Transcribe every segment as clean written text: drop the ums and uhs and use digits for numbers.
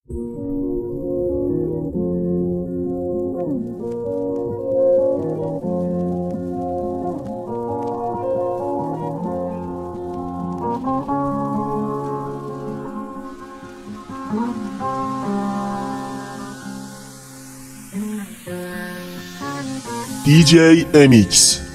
DJ MX.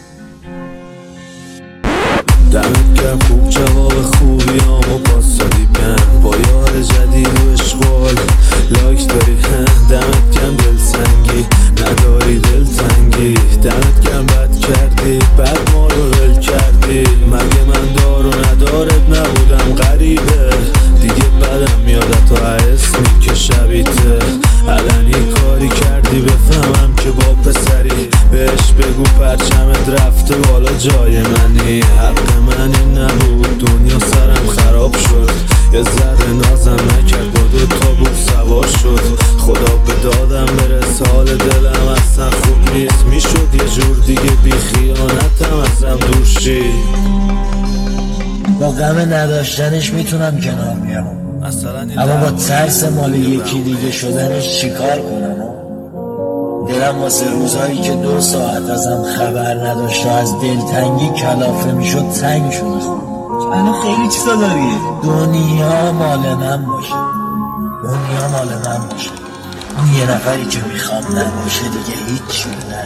دمت گرم خوب جواب خوبیامو پاس دادی بهم، با یار جدید و اشغال لایک داری. دمت گرم دلسنگی نداری دلتنگی، دمت گرم بد کردی بعد ما رو ول کردی. مگه من دار و ندارت نبودم غریبه، دیگه بدم میادت و اسمی که شبیته. علنی کاری کردی بفهمم که با پسری، بهش بگو پرچمت رفته بالا جای منی. حق من این نبود دنیا سرم خراب شد، یه ذره نازم نکرد با 2 تا بود سوار شد. خدا به دادم برسه حال دلم اصلا خوب نیست، میشد یه جور دیگه بی خیانتم ازم دور شی. با غم نداشتنش میتونم کنار بیام، اما با ترس مال یکی دیگه شدنش چیکار کنم؟ دلم واسه روزایی که 2 ساعت ازم خبر نداشت و از دلتنگی کلافه میشد تنگ شد. الان خیلی چیزا داری. دنیا مال من باشه، دنیا مال من باشه، اون یه نفری که میخوام نباشه دیگه هیچ شده.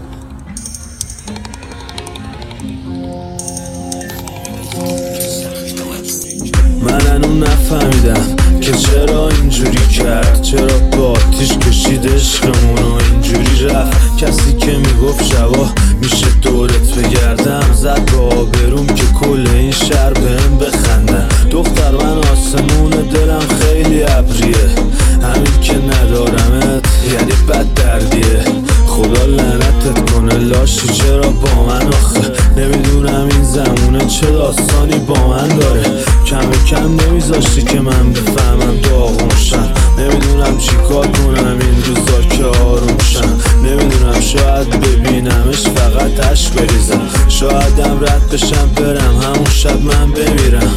من هنوز نفهمیدم که چرا اینجوری کرد، چرا با آتیش کشید عشقمون و اینجوری رفت. کسی که میگفت شبا میشه دورت بگردم، زد با آبروم که کل این شهر بهم بخندن. دختر من آسمون دلم خیلی ابریه، همین که ندارمت یعنی بد دردیه. خدا لعنتت کنه لاشی چرا با من آخه، نمیدونم این زمونه چه داستانی با من داره. کم کم نمیذاشتی که من بفهمم داغون شم، نمیدونم چی کار کنم این روزا که آروم شم. نمیدونم شاید ببینمش فقط عشق بریزم، شایدم رد بشم برم همون شب من بمیرم.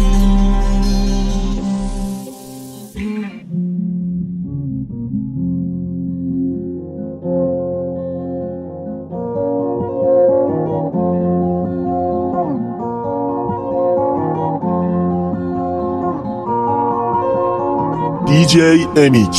DJ MX.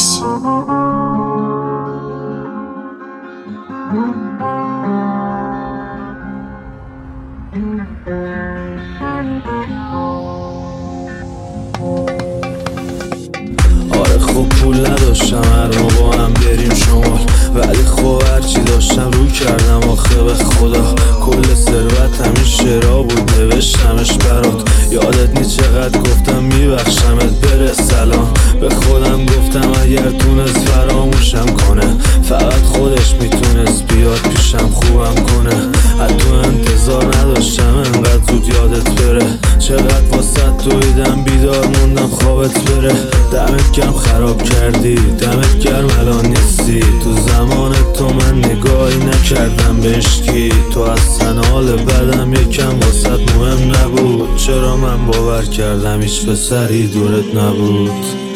آره خوب پول نداشتم هر ما با هم بریم شمال، ولی خب هرچی داشتم رو کردم آخه به خدا. کل ثروت همین شعرها بود نوشتمش برات، یادت نی چقدر گفتم میبخشمت بره سلام. به خودم گفتم اگر تونست فراموشم کنه، فقط خودش میتونست بیاد پیشم خوبم کنه. از تو انتظار نداشتم انقدر زود یادت بره، چقدر واسه دویدم بیدار موندم خوابت بره. دمت گرم خراب کردی، دمت گرم الان نیستی. تو زمان تو من نگاهی نکردم به عشقی، تو اصلا حال بدم یکم واسه مهم نبود. چرا من باور کردم هیچ پسری دورت نبود؟